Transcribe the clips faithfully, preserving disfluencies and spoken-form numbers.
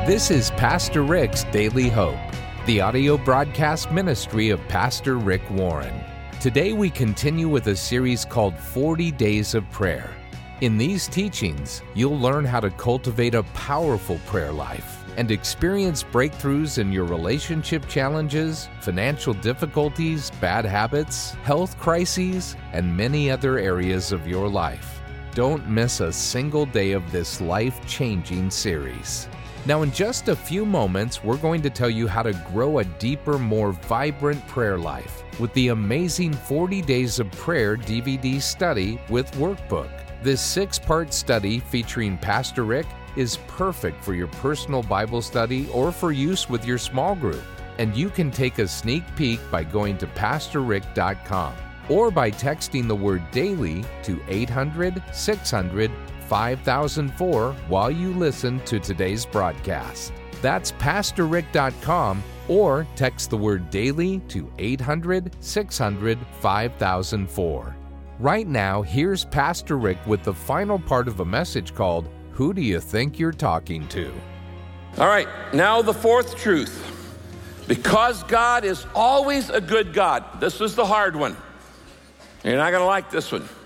This is Pastor Rick's Daily Hope, the audio broadcast ministry of Pastor Rick Warren. Today we continue with a series called forty Days of Prayer. In these teachings, you'll learn how to cultivate a powerful prayer life and experience breakthroughs in your relationship challenges, financial difficulties, bad habits, health crises, and many other areas of your life. Don't miss a single day of this life-changing series. Now, in just a few moments, we're going to tell you how to grow a deeper, more vibrant prayer life with the amazing forty Days of Prayer D V D study with workbook. This six-part study featuring Pastor Rick is perfect for your personal Bible study or for use with your small group. And you can take a sneak peek by going to pastor rick dot com or by texting the word DAILY to eight hundred, six hundred, five thousand four while you listen to today's broadcast. That's pastor rick dot com or text the word DAILY to eight hundred, six hundred, five thousand four. Right now, here's Pastor Rick with the final part of a message called, Who Do You Think You're Talking To? All right, now the fourth truth. Because God is always a good God. This is the hard one. You're not going to like this one.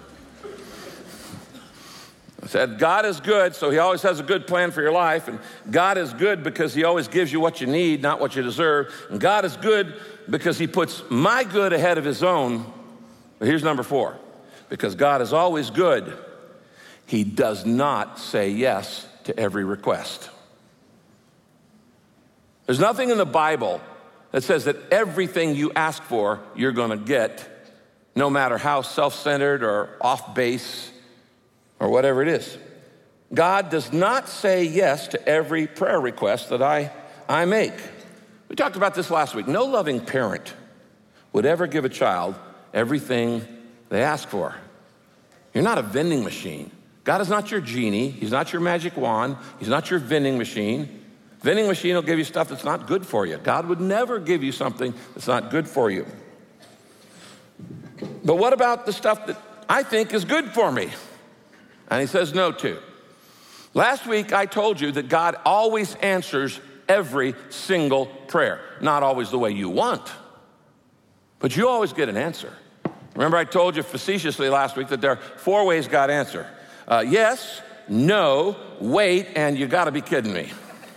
I said, God is good, so he always has a good plan for your life. And God is good because he always gives you what you need, not what you deserve. And God is good because he puts my good ahead of his own. But here's number four. Because God is always good, he does not say yes to every request. There's nothing in the Bible that says that everything you ask for, you're going to get, no matter how self-centered or off base or whatever it is. God does not say yes to every prayer request that I, I make. We talked about this last week. No loving parent would ever give a child everything they ask for. You're not a vending machine. God is not your genie. He's not your magic wand. He's not your vending machine. Vending machine will give you stuff that's not good for you. God would never give you something that's not good for you. But what about the stuff that I think is good for me? And he says no to. Last week, I told you that God always answers every single prayer. Not always the way you want, but you always get an answer. Remember, I told you facetiously last week that there are four ways God answers. Uh, yes, no, wait, and you gotta be kidding me.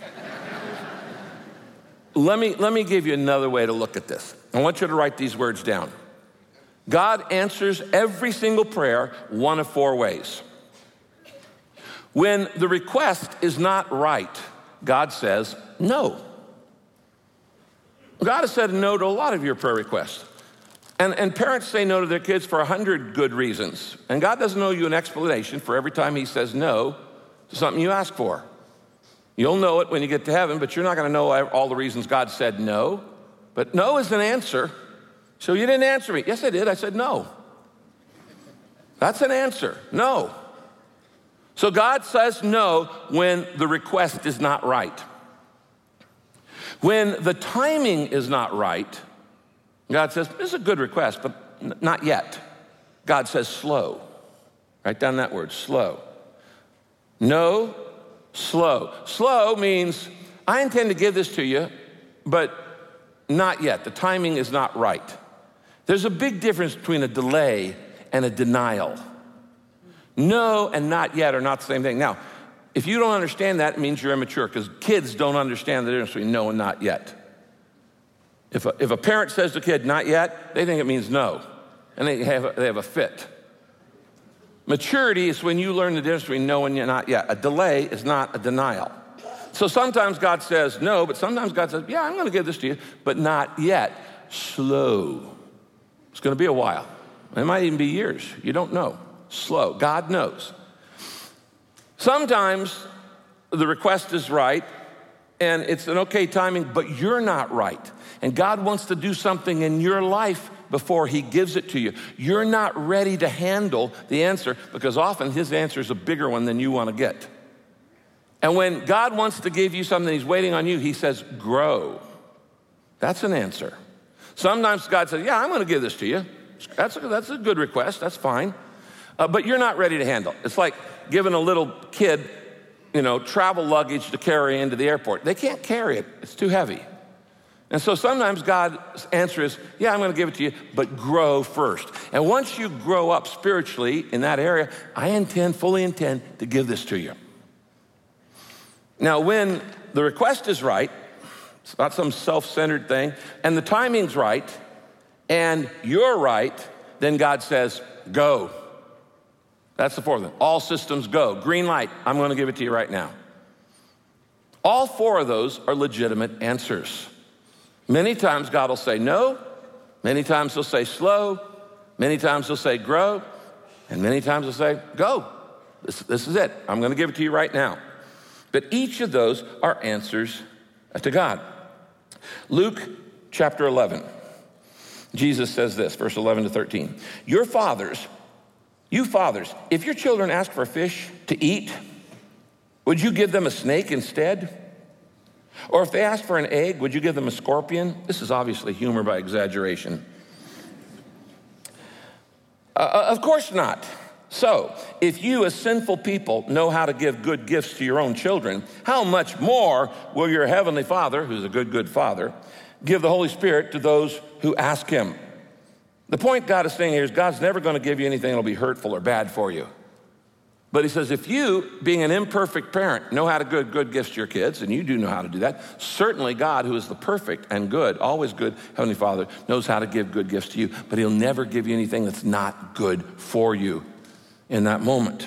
let me. Let me give you another way to look at this. I want you to write these words down. God answers every single prayer one of four ways. When the request is not right, God says no. God has said no to a lot of your prayer requests. And, and parents say no to their kids for a hundred good reasons. And God doesn't owe you an explanation for every time he says no to something you ask for. You'll know it when you get to heaven, but you're not going to know all the reasons God said no. But no is an answer. So you didn't answer me. Yes, I did. I said no. That's an answer. No. So God says no when the request is not right. When the timing is not right, God says, this is a good request, but n- not yet. God says slow. Write down that word, slow. No, slow. Slow means I intend to give this to you, but not yet. The timing is not right. There's a big difference between a delay and a denial. No and not yet are not the same thing. Now, if you don't understand that, it means you're immature, because kids don't understand the difference between no and not yet. If a, if a parent says to a kid, not yet, they think it means no, and they have a, they have a fit. Maturity is when you learn the difference between no and not yet. A delay is not a denial. So sometimes God says no, but sometimes God says, yeah, I'm going to give this to you, but not yet. Slow. It's going to be a while. It might even be years. You don't know. Slow. God knows. Sometimes the request is right, and it's an okay timing, but you're not right. And God wants to do something in your life before he gives it to you. You're not ready to handle the answer, because often his answer is a bigger one than you want to get. And when God wants to give you something, he's waiting on you, he says, grow. That's an answer. Sometimes God says, yeah, I'm going to give this to you. That's a, that's a good request. That's fine. Uh, but you're not ready to handle. It's like giving a little kid you know, travel luggage to carry into the airport. They can't carry it. It's too heavy. And so sometimes God's answer is, yeah, I'm going to give it to you, but grow first. And once you grow up spiritually in that area, I intend, fully intend to give this to you. Now, when the request is right, it's not some self-centered thing, and the timing's right, and you're right, then God says, go. That's the fourth one. All systems go. Green light, I'm going to give it to you right now. All four of those are legitimate answers. Many times God will say no. Many times he'll say slow. Many times he'll say grow. And many times he'll say go. This, this is it. I'm going to give it to you right now. But each of those are answers to God. Luke chapter eleven. Jesus says this, verse eleven to thirteen. Your fathers, you fathers, if your children ask for fish to eat, would you give them a snake instead? Or if they ask for an egg, would you give them a scorpion? This is obviously humor by exaggeration. Uh, of course not. So, if you as sinful people know how to give good gifts to your own children, how much more will your heavenly Father, who's a good, good Father, give the Holy Spirit to those who ask him? The point God is saying here is God's never going to give you anything that'll be hurtful or bad for you. But he says, if you, being an imperfect parent, know how to give good gifts to your kids, and you do know how to do that, certainly God, who is the perfect and good, always good Heavenly Father, knows how to give good gifts to you, but he'll never give you anything that's not good for you in that moment.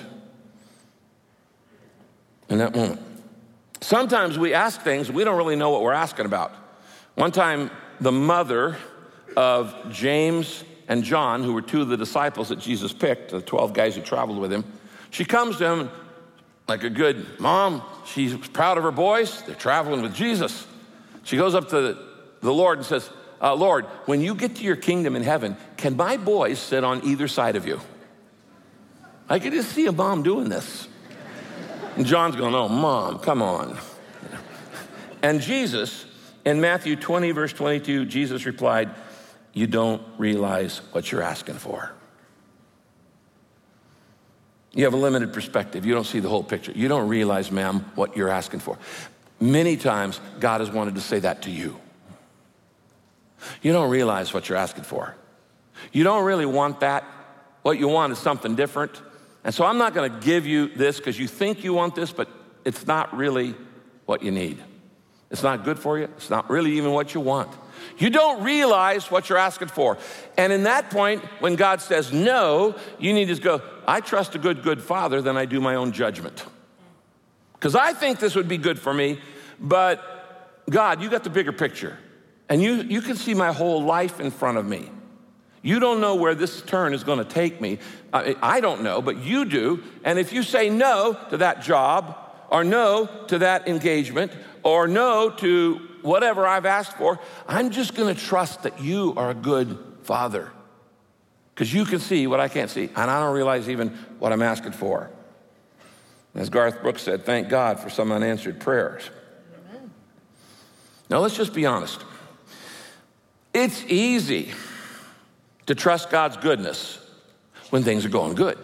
In that moment. Sometimes we ask things, we don't really know what we're asking about. One time, the mother of James and John, who were two of the disciples that Jesus picked, the twelve guys who traveled with him, she comes to him like a good mom. She's proud of her boys. They're traveling with Jesus. She goes up to the Lord and says, uh, Lord, when you get to your kingdom in heaven, can my boys sit on either side of you? I could just see a mom doing this. And John's going, oh, Mom, come on. And Jesus, in Matthew twenty, verse twenty-two, Jesus replied, you don't realize what you're asking for. You have a limited perspective. You don't see the whole picture. You don't realize, ma'am, what you're asking for. Many times, God has wanted to say that to you. You don't realize what you're asking for. You don't really want that. What you want is something different. And so I'm not going to give you this because you think you want this, but it's not really what you need. It's not good for you. It's not really even what you want. You don't realize what you're asking for. And in that point, when God says no, you need to go, I trust a good, good Father, then I do my own judgment. Because I think this would be good for me, but God, you got the bigger picture. And you, you can see my whole life in front of me. You don't know where this turn is going to take me. I, I don't know, but you do. And if you say no to that job, or no to that engagement, or no to whatever I've asked for, I'm just going to trust that you are a good Father. Because you can see what I can't see, and I don't realize even what I'm asking for. As Garth Brooks said, thank God for some unanswered prayers. Amen. Now let's just be honest. It's easy to trust God's goodness when things are going good.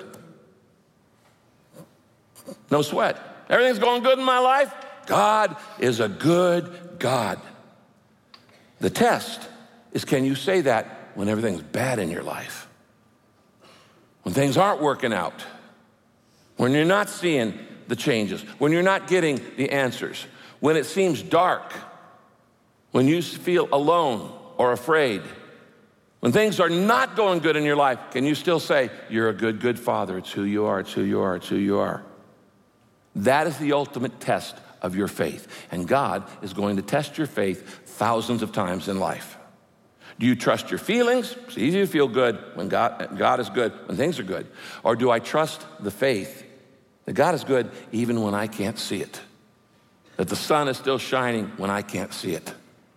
No sweat. Everything's going good in my life. God is a good God. The test is, can you say that when everything's bad in your life? When things aren't working out, when you're not seeing the changes, when you're not getting the answers, when it seems dark, when you feel alone or afraid, when things are not going good in your life, can you still say, you're a good, good Father. It's who you are, it's who you are, it's who you are. That is the ultimate test of your faith. And God is going to test your faith thousands of times in life. Do you trust your feelings? It's easy to feel good when God, God is good, when things are good. Or do I trust the faith that God is good even when I can't see it? That the sun is still shining when I can't see it?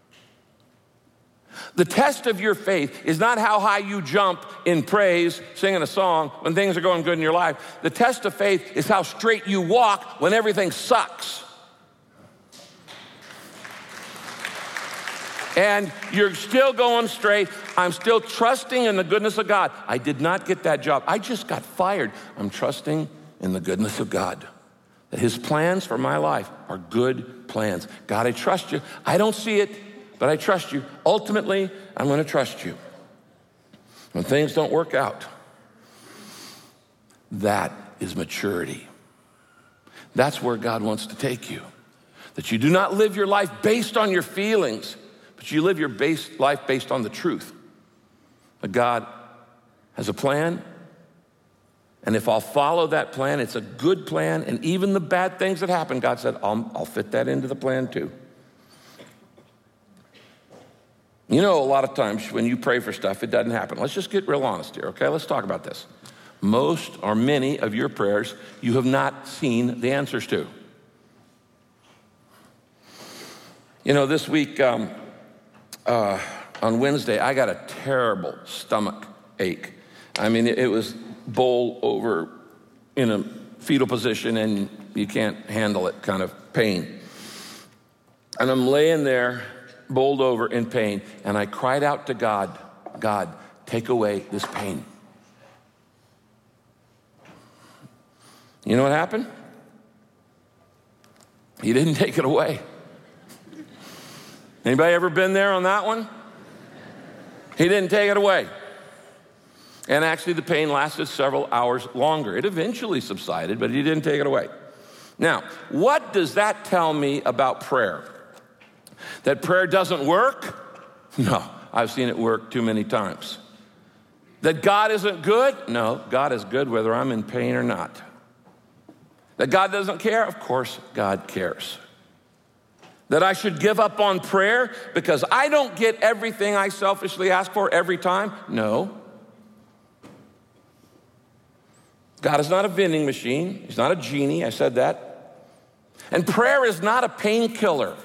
The test of your faith is not how high you jump in praise, singing a song when things are going good in your life. The test of faith is how straight you walk when everything sucks. And you're still going straight. I'm still trusting in the goodness of God. I did not get that job. I just got fired. I'm trusting in the goodness of God, that his plans for my life are good plans. God, I trust you. I don't see it, but I trust you. Ultimately, I'm going to trust you. When things don't work out, that is maturity. That's where God wants to take you. That you do not live your life based on your feelings, but you live your base life based on the truth. That God has a plan, and if I'll follow that plan, it's a good plan, and even the bad things that happen, God said, I'll, I'll fit that into the plan too. You know, a lot of times when you pray for stuff, it doesn't happen. Let's just get real honest here, okay? Let's talk about this. Most or many of your prayers you have not seen the answers to. You know, this week um, uh, on Wednesday, I got a terrible stomach ache. I mean, it, it was bowl over in a fetal position and you can't handle it kind of pain. And I'm laying there, bowled over in pain, and I cried out to God, God, take away this pain. You know what happened? He didn't take it away. Anybody ever been there on that one? He didn't take it away. And actually the pain lasted several hours longer. It eventually subsided, but he didn't take it away. Now, what does that tell me about prayer? That prayer doesn't work? No, I've seen it work too many times. That God isn't good? No, God is good whether I'm in pain or not. That God doesn't care? Of course, God cares. That I should give up on prayer because I don't get everything I selfishly ask for every time? No. God is not a vending machine. He's not a genie. I said that. And prayer is not a painkiller.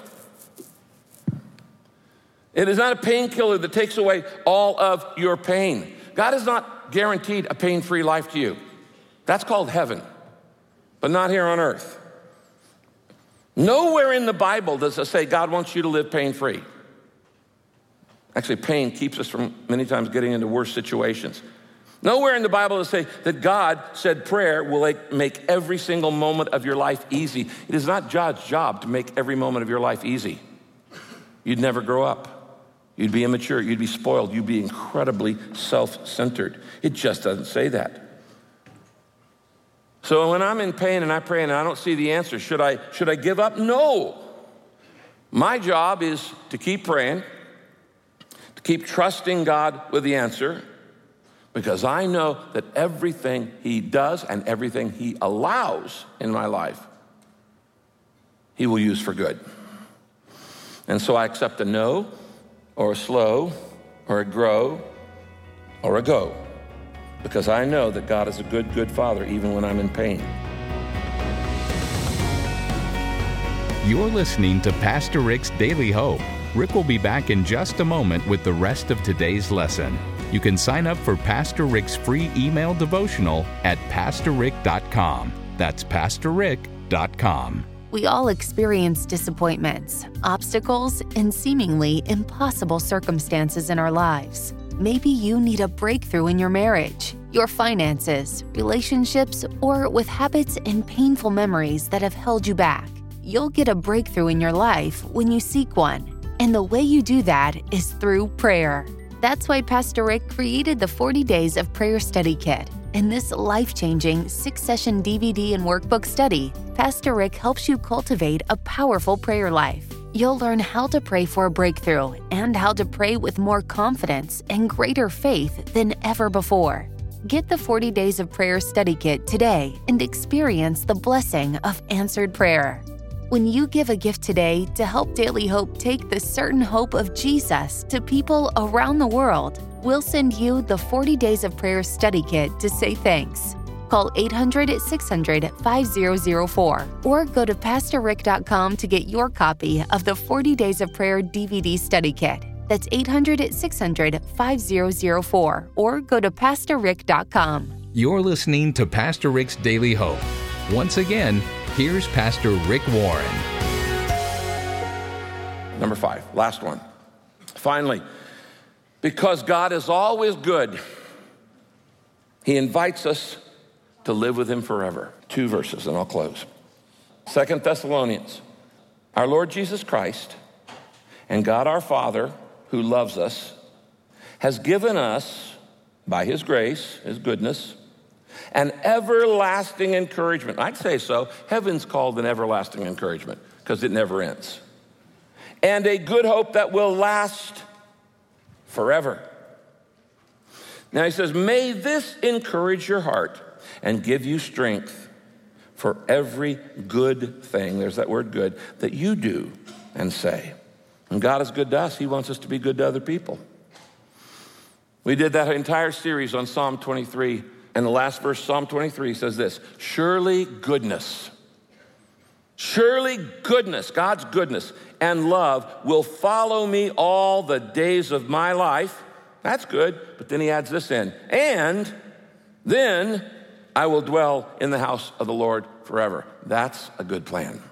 It is not a painkiller that takes away all of your pain. God is not guaranteed a pain-free life to you. That's called heaven, but not here on earth. Nowhere in the Bible does it say God wants you to live pain-free. Actually, pain keeps us from many times getting into worse situations. Nowhere in the Bible does it say that God said prayer will make every single moment of your life easy. It is not God's job to make every moment of your life easy. You'd never grow up. You'd be immature. You'd be spoiled. You'd be incredibly self-centered. It just doesn't say that. So when I'm in pain and I pray and I don't see the answer, should I, should I give up? No. My job is to keep praying, to keep trusting God with the answer, because I know that everything he does and everything he allows in my life, he will use for good. And so I accept a no, or a slow, or a grow, or a go, because I know that God is a good, good Father even when I'm in pain. You're listening to Pastor Rick's Daily Hope. Rick will be back in just a moment with the rest of today's lesson. You can sign up for Pastor Rick's free email devotional at pastor rick dot com. That's pastor rick dot com. We all experience disappointments, obstacles, and seemingly impossible circumstances in our lives. Maybe you need a breakthrough in your marriage, your finances, relationships, or with habits and painful memories that have held you back. You'll get a breakthrough in your life when you seek one. And the way you do that is through prayer. That's why Pastor Rick created the forty Days of Prayer Study Kit. In this life-changing six-session D V D and workbook study, Pastor Rick helps you cultivate a powerful prayer life. You'll learn how to pray for a breakthrough and how to pray with more confidence and greater faith than ever before. Get the forty Days of Prayer Study Kit today and experience the blessing of answered prayer. When you give a gift today to help Daily Hope take the certain hope of Jesus to people around the world, we'll send you the forty Days of Prayer Study Kit to say thanks. Call eight hundred, six hundred, five zero zero four or go to pastor rick dot com to get your copy of the forty Days of Prayer D V D Study Kit. That's eight hundred, six hundred, five zero zero four or go to pastor rick dot com. You're listening to Pastor Rick's Daily Hope. Once again, here's Pastor Rick Warren. Number five, last one. Finally, because God is always good, he invites us to live with him forever. Two verses, and I'll close. Second Thessalonians. Our Lord Jesus Christ and God our Father, who loves us, has given us, by his grace, his goodness, an everlasting encouragement. I'd say so. Heaven's called an everlasting encouragement because it never ends. And a good hope that will last forever. Now he says, may this encourage your heart and give you strength for every good thing, there's that word good, that you do and say. When God is good to us, he wants us to be good to other people. We did that entire series on Psalm twenty-three, and the last verse, Psalm twenty-three, says this, surely goodness, surely goodness, God's goodness and love will follow me all the days of my life. That's good, but then he adds this in, and then I will dwell in the house of the Lord forever. That's a good plan.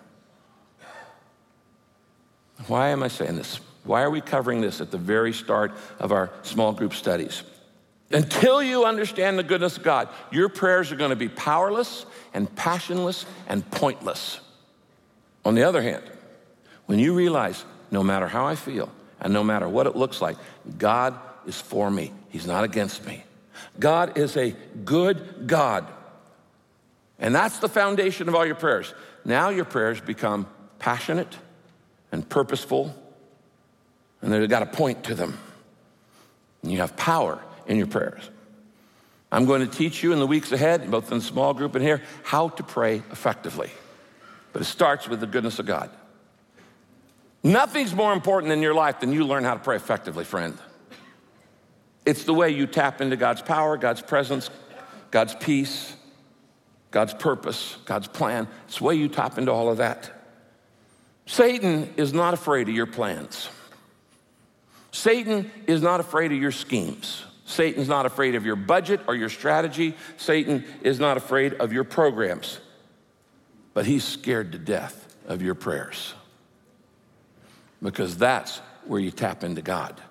Why am I saying this? Why are we covering this at the very start of our small group studies? Until you understand the goodness of God, your prayers are going to be powerless and passionless and pointless. On the other hand, when you realize no matter how I feel and no matter what it looks like, God is for me. He's not against me. God is a good God. And that's the foundation of all your prayers. Now your prayers become passionate and purposeful, and they've got a point to them. And you have power in your prayers. I'm going to teach you in the weeks ahead, both in the small group and here, how to pray effectively. But it starts with the goodness of God. Nothing's more important in your life than you learn how to pray effectively, friend. It's the way you tap into God's power, God's presence, God's peace, God's purpose, God's plan. It's the way you tap into all of that. Satan is not afraid of your plans. Satan is not afraid of your schemes. Satan's not afraid of your budget or your strategy. Satan is not afraid of your programs. But he's scared to death of your prayers, because that's where you tap into God.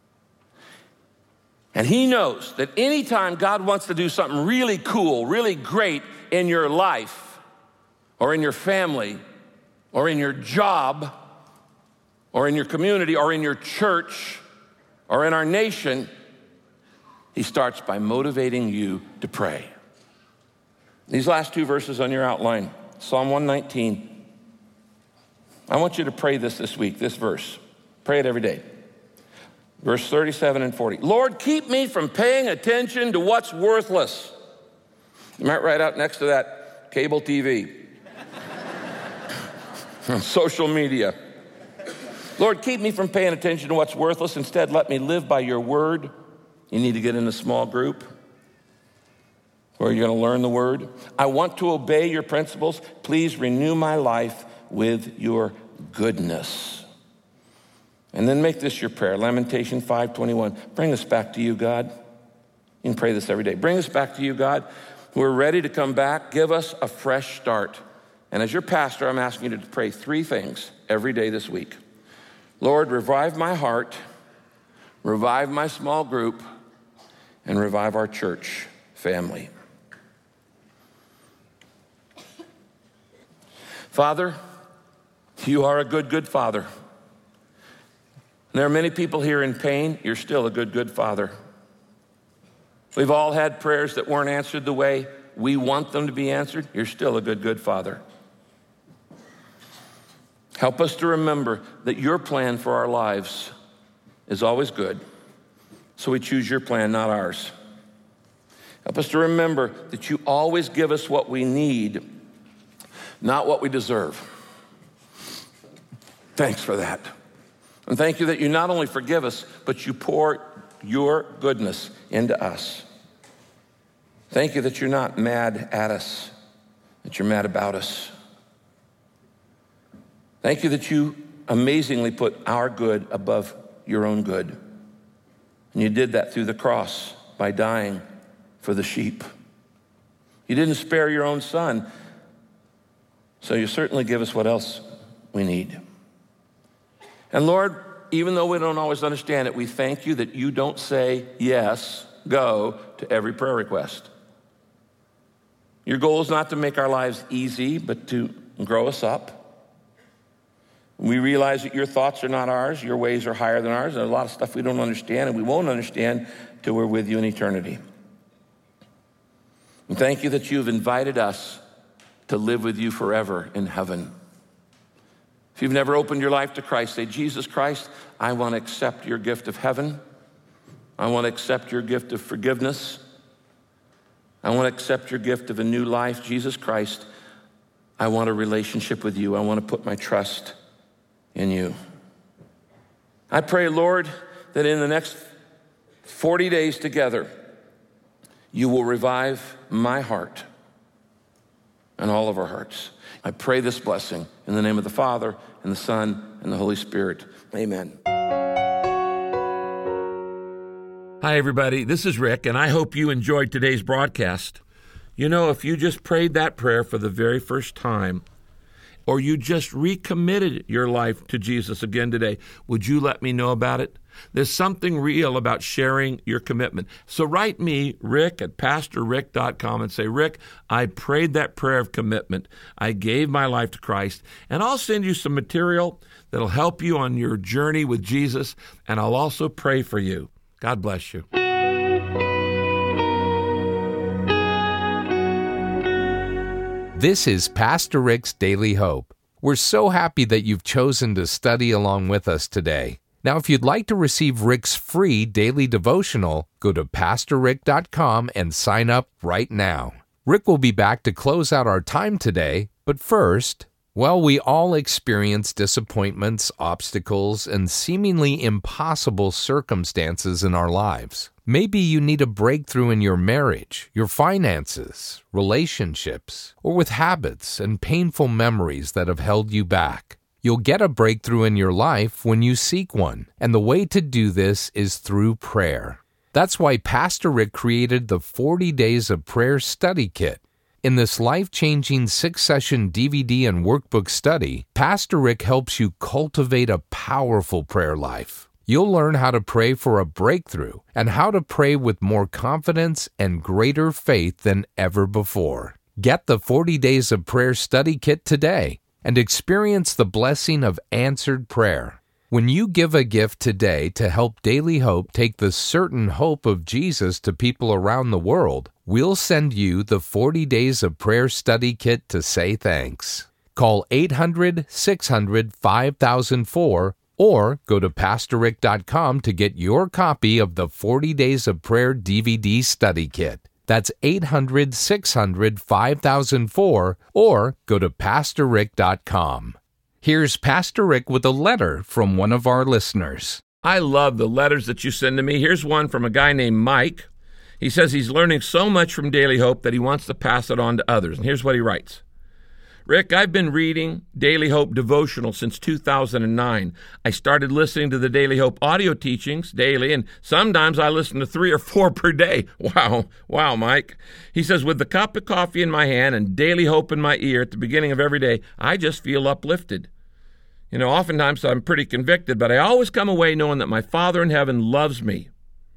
And he knows that anytime God wants to do something really cool, really great in your life or in your family or in your job or in your community or in your church or in our nation, he starts by motivating you to pray. These last two verses on your outline, Psalm one nineteen. I want you to pray this this week, this verse. Pray it every day. Verse thirty-seven and forty. Lord, keep me from paying attention to what's worthless. You might write out next to that, cable T V. Social media. Lord, keep me from paying attention to what's worthless. Instead, let me live by your word. You need to get in a small group where you're going to learn the word. I want to obey your principles. Please renew my life with your goodness. And then make this your prayer. Lamentation five twenty-one. Bring us back to you, God. You can pray this every day. Bring us back to you, God. We're ready to come back. Give us a fresh start. And as your pastor, I'm asking you to pray three things every day this week. Lord, revive my heart, revive my small group, and revive our church family. Father, you are a good, good Father. There are many people here in pain. You're still a good, good Father. We've all had prayers that weren't answered the way we want them to be answered. You're still a good, good Father. Help us to remember that your plan for our lives is always good. So we choose your plan, not ours. Help us to remember that you always give us what we need, not what we deserve. Thanks for that. And thank you that you not only forgive us, but you pour your goodness into us. Thank you that you're not mad at us, that you're mad about us. Thank you that you amazingly put our good above your own good. And you did that through the cross by dying for the sheep. You didn't spare your own son, so you certainly give us what else we need. And Lord, even though we don't always understand it, we thank you that you don't say yes, go to every prayer request. Your goal is not to make our lives easy, but to and grow us up. We realize that your thoughts are not ours, your ways are higher than ours. There's a lot of stuff we don't understand, and we won't understand till we're with you in eternity. And thank you that you've invited us to live with you forever in heaven. If you've never opened your life to Christ, say, Jesus Christ, I want to accept your gift of heaven. I want to accept your gift of forgiveness. I want to accept your gift of a new life. Jesus Christ, I want a relationship with you. I want to put my trust in you. I pray, Lord, that in the next forty days together, you will revive my heart and all of our hearts. I pray this blessing in the name of the Father, and the Son, and the Holy Spirit. Amen. Hi, everybody. This is Rick, and I hope you enjoyed today's broadcast. You know, if you just prayed that prayer for the very first time, or you just recommitted your life to Jesus again today, would you let me know about it? There's something real about sharing your commitment. So write me, Rick, at pastor rick dot com, and say, Rick, I prayed that prayer of commitment. I gave my life to Christ, and I'll send you some material that'll help you on your journey with Jesus, and I'll also pray for you. God bless you. This is Pastor Rick's Daily Hope. We're so happy that you've chosen to study along with us today. Now, if you'd like to receive Rick's free daily devotional, go to pastor rick dot com and sign up right now. Rick will be back to close out our time today, but first, well, we all experience disappointments, obstacles, and seemingly impossible circumstances in our lives. Maybe you need a breakthrough in your marriage, your finances, relationships, or with habits and painful memories that have held you back. You'll get a breakthrough in your life when you seek one, and the way to do this is through prayer. That's why Pastor Rick created the forty Days of Prayer Study Kit. In this life-changing six-session D V D and workbook study, Pastor Rick helps you cultivate a powerful prayer life. You'll learn how to pray for a breakthrough and how to pray with more confidence and greater faith than ever before. Get the forty Days of Prayer Study Kit today and experience the blessing of answered prayer. When you give a gift today to help Daily Hope take the certain hope of Jesus to people around the world, we'll send you the forty Days of Prayer Study Kit to say thanks. Call eight hundred, six hundred, five thousand four or go to pastor rick dot com to get your copy of the forty Days of Prayer D V D Study Kit. That's eight hundred, six hundred, five thousand four or go to pastor rick dot com. Here's Pastor Rick with a letter from one of our listeners. I love the letters that you send to me. Here's one from a guy named Mike. He says he's learning so much from Daily Hope that he wants to pass it on to others. And here's what he writes. Rick, I've been reading Daily Hope devotional since two thousand nine. I started listening to the Daily Hope audio teachings daily, and sometimes I listen to three or four per day. Wow, wow, Mike. He says, with the cup of coffee in my hand and Daily Hope in my ear at the beginning of every day, I just feel uplifted. You know, oftentimes I'm pretty convicted, but I always come away knowing that my Father in heaven loves me.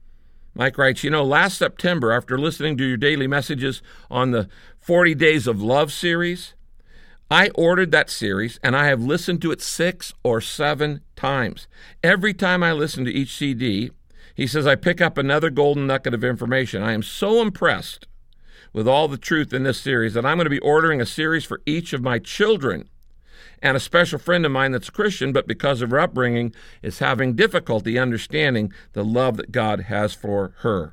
Mike writes, you know, last September, after listening to your daily messages on the forty Days of Love series, I ordered that series, and I have listened to it six or seven times. Every time I listen to each C D, he says, I pick up another golden nugget of information. I am so impressed with all the truth in this series that I'm going to be ordering a series for each of my children. And a special friend of mine that's a Christian, but because of her upbringing, is having difficulty understanding the love that God has for her.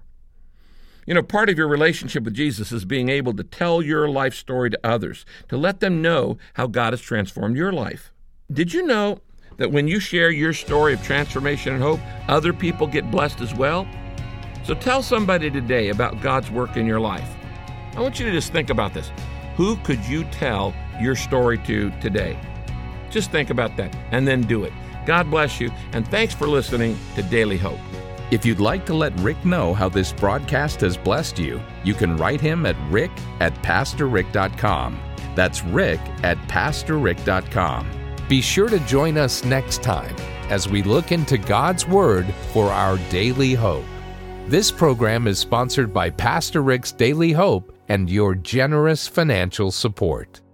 You know, part of your relationship with Jesus is being able to tell your life story to others, to let them know how God has transformed your life. Did you know that when you share your story of transformation and hope, other people get blessed as well? So tell somebody today about God's work in your life. I want you to just think about this. Who could you tell your story to today? Just think about that and then do it. God bless you, and thanks for listening to Daily Hope. If you'd like to let Rick know how this broadcast has blessed you, you can write him at rick at pastor rick dot com. That's rick at pastor rick dot com. Be sure to join us next time as we look into God's Word for our daily hope. This program is sponsored by Pastor Rick's Daily Hope and your generous financial support.